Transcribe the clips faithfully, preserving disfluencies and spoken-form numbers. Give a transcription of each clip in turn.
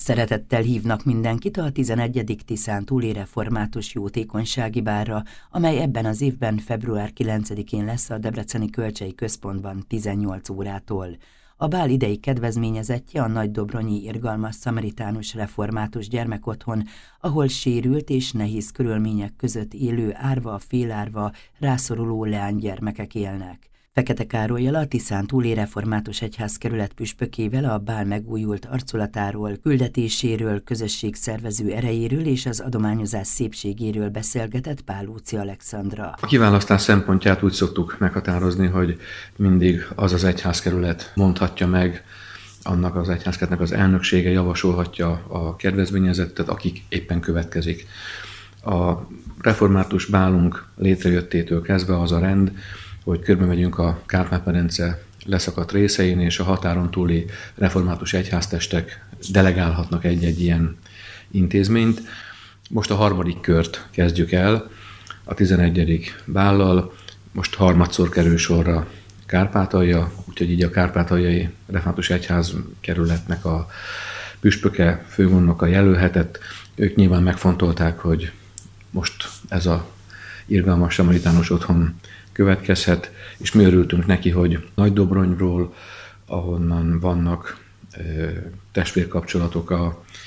Szeretettel hívnak mindenkit a tizenegyedik tiszántúli református jótékonysági bálra, amely ebben az évben február kilencedikén lesz a Debreceni Kölcsei Központban tizennyolc órától. A bál idei kedvezményezettje a Nagydobronyi Irgalmas Szamaritánus Református Gyermekotthon, ahol sérült és nehéz körülmények között élő árva, félárva, rászoruló leánygyermekek élnek. Fekete Károllyal, a tiszántúli református egyházkerület püspökével a bál megújult arculatáról, küldetéséről, közösségszervező erejéről és az adományozás szépségéről beszélgetett Pál Lúci Alexandra. A kiválasztás szempontját úgy szoktuk meghatározni, hogy mindig az az egyházkerület mondhatja meg, annak az egyházkerületnek az elnöksége javasolhatja a kedvezményezettet, akik éppen következik. A református bálunk létrejöttétől kezdve az a rend, hogy körbemegyünk a Kárpát-medence leszakadt részein, és a határon túli református egyháztestek delegálhatnak egy-egy ilyen intézményt. Most a harmadik kört kezdjük el, a tizenegyedik bállal, most harmadszor kerül sorra Kárpátalja, úgyhogy így a Kárpátaljai Református Egyház kerületnek a püspöke, főgondnoka jelölhetett. Ők nyilván megfontolták, hogy most ez a irgalmas samaritánus otthon következhet, és mi örültünk neki, hogy Nagydobronyról, ahonnan vannak e, testvérkapcsolatok, a,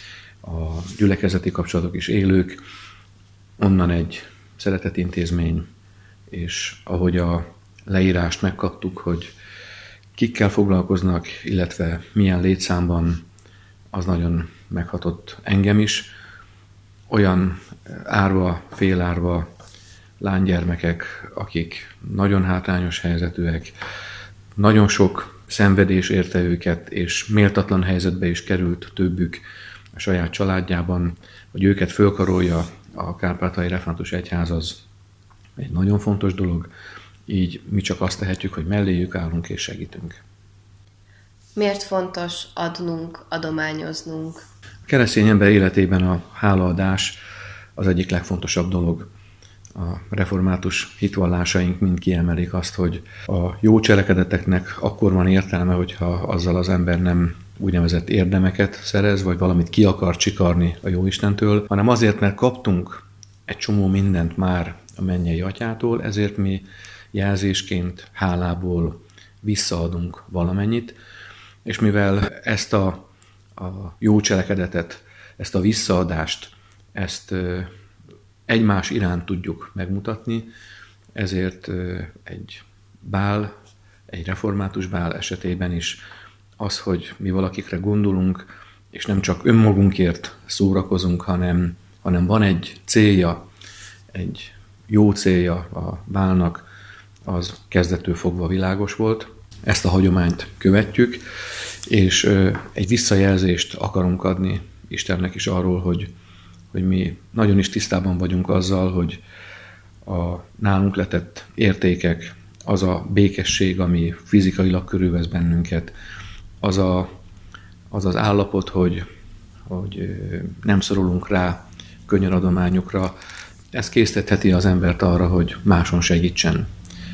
a gyülekezeti kapcsolatok is élők, onnan egy szeretetintézmény, és ahogy a leírást megkaptuk, hogy kikkel foglalkoznak, illetve milyen létszámban, az nagyon meghatott engem is. Olyan árva, félárva lánygyermekek, akik nagyon hátrányos helyzetűek, nagyon sok szenvedés érte őket, és méltatlan helyzetbe is került többük a saját családjában, hogy őket fölkarolja a Kárpátaljai Református Egyház, az egy nagyon fontos dolog, így mi csak azt tehetjük, hogy melléjük állunk és segítünk. Miért fontos adnunk, adományoznunk? A keresztény ember életében a hálaadás az egyik legfontosabb dolog. A református hitvallásaink mind kiemelik azt, hogy a jó cselekedeteknek akkor van értelme, hogyha azzal az ember nem úgynevezett érdemeket szerez, vagy valamit ki akar csikarni a Jóistentől, hanem azért, mert kaptunk egy csomó mindent már a mennyei atyától, ezért mi jelzésként, hálából visszaadunk valamennyit, és mivel ezt a, a jó cselekedetet, ezt a visszaadást, ezt egymás iránt tudjuk megmutatni, ezért egy bál, egy református bál esetében is az, hogy mi valakikre gondolunk, és nem csak önmagunkért szórakozunk, hanem, hanem van egy célja, egy jó célja a bálnak, az kezdettől fogva világos volt. Ezt a hagyományt követjük, és egy visszajelzést akarunk adni Istennek is arról, hogy hogy mi nagyon is tisztában vagyunk azzal, hogy a nálunk letett értékek, az a békesség, ami fizikailag körülvesz bennünket, az a, az, az állapot, hogy, hogy nem szorulunk rá könyöradományokra, ez késztetheti az embert arra, hogy máson segítsen.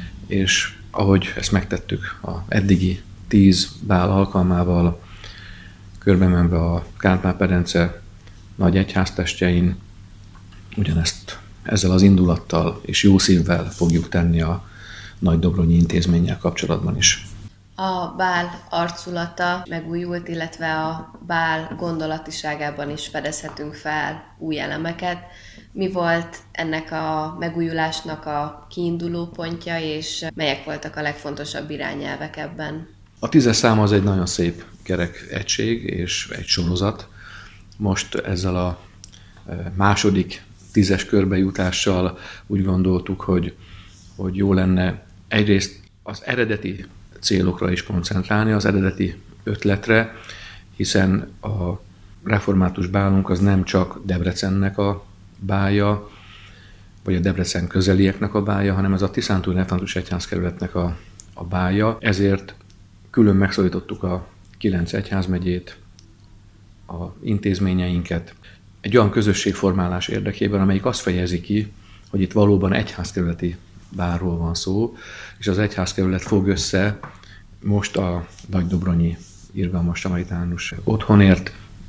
És ahogy ezt megtettük a eddigi tíz bál alkalmával, körbemenve a Kárpát-medence nagy egyháztestjein, ugyanezt ezzel az indulattal és jó szívvel fogjuk tenni a Nagydobronyi intézménnyel kapcsolatban is. A bál arculata megújult, illetve a bál gondolatiságában is fedezhetünk fel új elemeket. Mi volt ennek a megújulásnak a kiinduló pontja, és melyek voltak a legfontosabb irányelvek ebben? A tízes szám az egy nagyon szép kerek egység és egy sorozat. Most ezzel a második tízes körbejutással úgy gondoltuk, hogy, hogy jó lenne egyrészt az eredeti célokra is koncentrálni, az eredeti ötletre, hiszen a református bálunk az nem csak Debrecennek a bálja, vagy a Debrecen közelieknek a bálja, hanem ez a tiszántúli református egyházkerületnek a, a bálja. Ezért külön megszólítottuk a kilenc egyházmegyét, a intézményeinket egy olyan közösségformálás érdekében, amelyik azt fejezi ki, hogy itt valóban egyházkerületi bálról van szó, és az egyházkerület fog össze most a Nagydobronyi Irgalmas Samaritánus otthonért,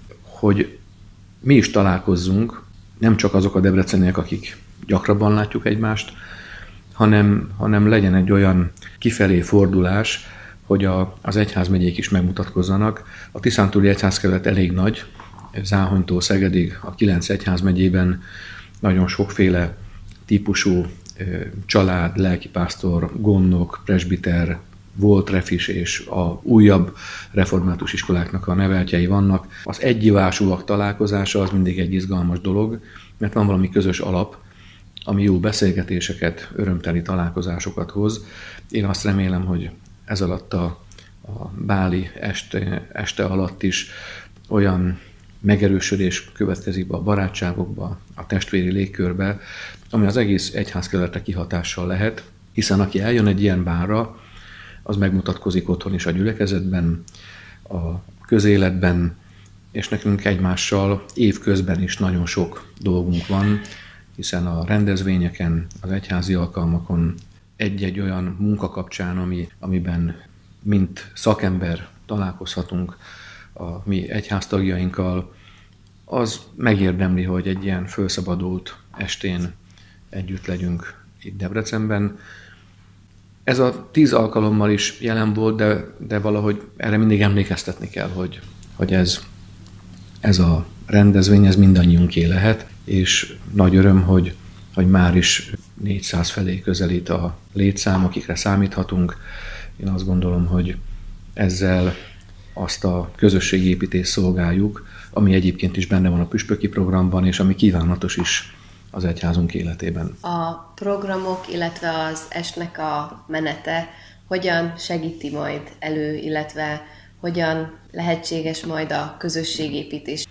hogy mi is találkozzunk, nem csak azok a debreceniek, akik gyakrabban látjuk egymást, hanem, hanem legyen egy olyan kifelé fordulás, hogy a, az egyházmegyék is megmutatkozzanak. A tiszántúli egyházkerület elég nagy, Záhonytól Szegedig, a kilenc egyházmegyében nagyon sokféle típusú család, lelkipásztor, gondnok, presbiter, volt refis és a újabb református iskoláknak a neveltjei vannak. Az egyivásúak találkozása az mindig egy izgalmas dolog, mert van valami közös alap, ami jó beszélgetéseket, örömteli találkozásokat hoz. Én azt remélem, hogy ez alatt a, a báli este, este alatt is olyan megerősödés következik be a barátságokba, a testvéri légkörbe, ami az egész egyházkerületre kihatással lehet, hiszen aki eljön egy ilyen bálra, az megmutatkozik otthon is a gyülekezetben, a közéletben, és nekünk egymással évközben is nagyon sok dolgunk van, hiszen a rendezvényeken, az egyházi alkalmakon egy-egy olyan munka kapcsán, ami, amiben mint szakember találkozhatunk a mi egyháztagjainkkal, az megérdemli, hogy egy ilyen felszabadult estén együtt legyünk itt Debrecenben. Ez a tíz alkalommal is jelen volt, de, de valahogy erre mindig emlékeztetni kell, hogy, hogy ez, ez a rendezvény, ez mindannyiunké lehet, és nagy öröm, hogy, hogy már is négyszáz felé közelít a létszám, akikre számíthatunk. Én azt gondolom, hogy ezzel azt a közösségépítést szolgáljuk, ami egyébként is benne van a püspöki programban, és ami kívánatos is az egyházunk életében. A programok, illetve az estnek a menete hogyan segíti majd elő, illetve hogyan lehetséges majd a közösségépítés?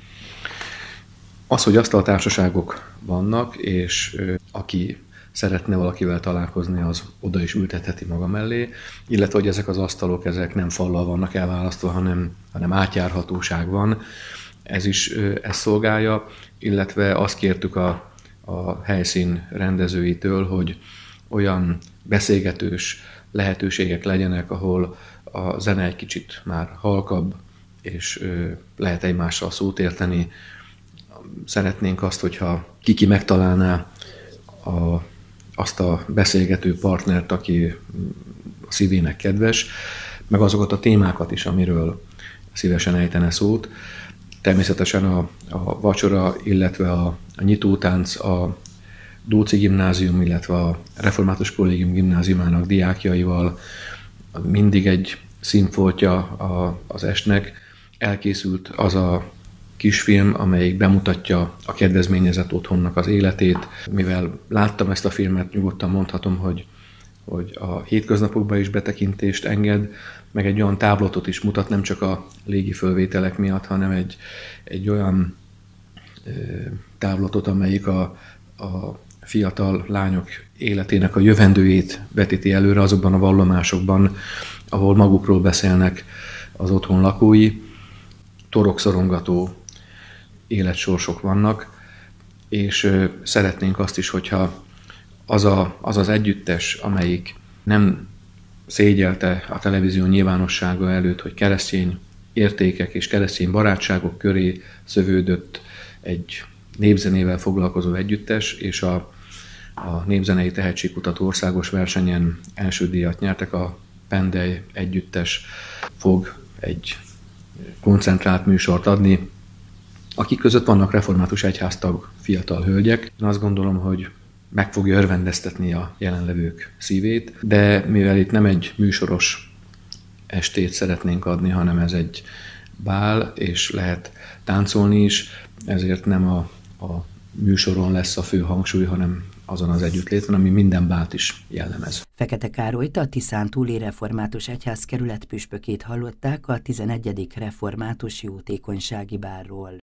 Az, hogy asztaltársaságok vannak, és aki szeretne valakivel találkozni, az oda is ültetheti maga mellé, illetve hogy ezek az asztalok, ezek nem fallal vannak elválasztva, hanem, hanem átjárhatóság van. Ez is ezt szolgálja, illetve azt kértük a, a helyszín rendezőitől, hogy olyan beszélgetős lehetőségek legyenek, ahol a zene egy kicsit már halkabb, és lehet egymással szót érteni. Szeretnénk azt, hogyha kiki megtalálná a, azt a beszélgető partnert, aki a szívének kedves, meg azokat a témákat is, amiről szívesen ejtene szót. Természetesen a, a vacsora, illetve a, a nyitótánc a Dóczy Gimnázium, illetve a Református Kollégium Gimnáziumának diákjaival mindig egy színfoltja a, az estnek. Elkészült az a kisfilm, amelyik bemutatja a kedvezményezett otthonnak az életét. Mivel láttam ezt a filmet, nyugodtan mondhatom, hogy, hogy a hétköznapokban is betekintést enged, meg egy olyan táblatot is mutat, nem csak a légi fölvételek miatt, hanem egy, egy olyan ö, táblatot, amelyik a, a fiatal lányok életének a jövendőjét vetíti előre azokban a vallomásokban, ahol magukról beszélnek az otthon lakói. Torokszorongató életsorsok vannak, és ö, szeretnénk azt is, hogyha az, a, az az együttes, amelyik nem szégyelte a televízió nyilvánossága előtt, hogy keresztény értékek és keresztény barátságok köré szövődött egy népzenével foglalkozó együttes, és a, a Népzenei Tehetségkutató országos versenyen első díjat nyertek. A Pendely együttes fog egy koncentrált műsort adni, akik között vannak református egyháztag fiatal hölgyek. Én azt gondolom, hogy meg fogja örvendeztetni a jelenlevők szívét, de mivel itt nem egy műsoros estét szeretnénk adni, hanem ez egy bál, és lehet táncolni is, ezért nem a, a műsoron lesz a fő hangsúly, hanem azon az együttléten, ami minden bált is jellemez. Fekete Károlyt, a Tiszántúli Református Egyházkerület püspökét hallották a tizenegyedik Református Jótékonysági Bálról.